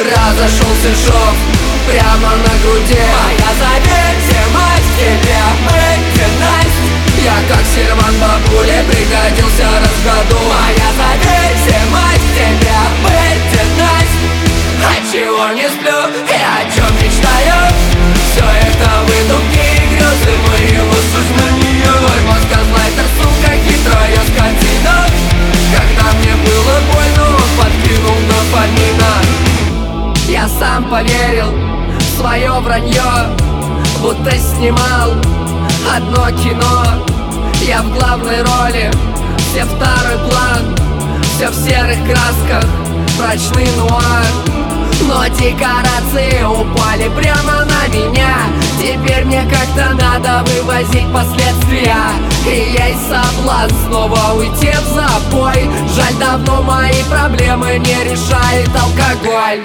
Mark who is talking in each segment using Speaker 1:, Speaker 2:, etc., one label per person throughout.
Speaker 1: Разошелся шов прямо на груди. Моя зависимость в тебе, Настя. Я как сервант бабуле пригодился раз в году. Моя зависимость в тебе, Настя. От чего не сплю и о чем мечтаю? Все это выдумки и грезы моего сознания. Мой мозг газлайтер, сука, хитрая скотина. Когда мне было больно, он подкинул дофамина. Я сам поверил в свое вранье, будто снимал одно кино. Я в главной роли, все второй план, все в серых красках, мрачный нуар. Но декорации упали прямо на меня. Теперь мне как-то надо вывозить последствия. И есть соблазн снова уйти в запой. Жаль, давно мои проблемы не решает алкоголь.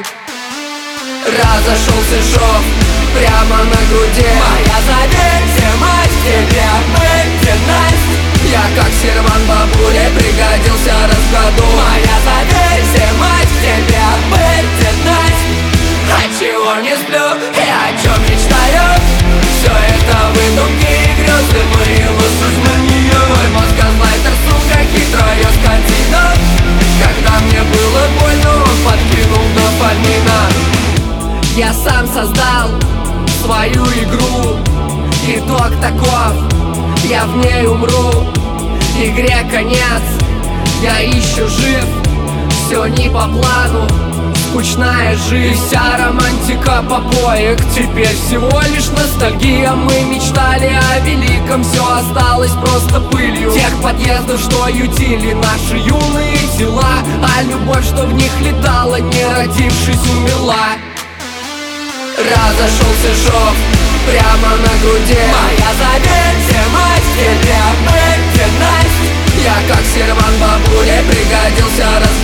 Speaker 1: Разошелся шов прямо на груди. Моя зависимость в тебе, Настя. Я как сервант бабуле пригодился раз в году. Моя зависимость в тебе, Настя. От чего не сплю и о чем мечтаю? Все это выдумки и грезы моего сознания. Мой мозг газлайтер, сука, хитрая скотина. Когда мне было больно, он подкинул дофамина. Я сам создал свою игру. Итог таков, я в ней умру. Игре конец, я ищу жив. Все не по плану, скучная жизнь. Вся романтика попоек теперь всего лишь ностальгия. Мы мечтали о великом, все осталось просто пылью тех подъездов, что ютили наши юные тела. А любовь, что в них летала, не родившись, умерла. Разошелся шов прямо на груди. Моя зависимость в тебе, Настя. Я как сервант бабуле пригодился раз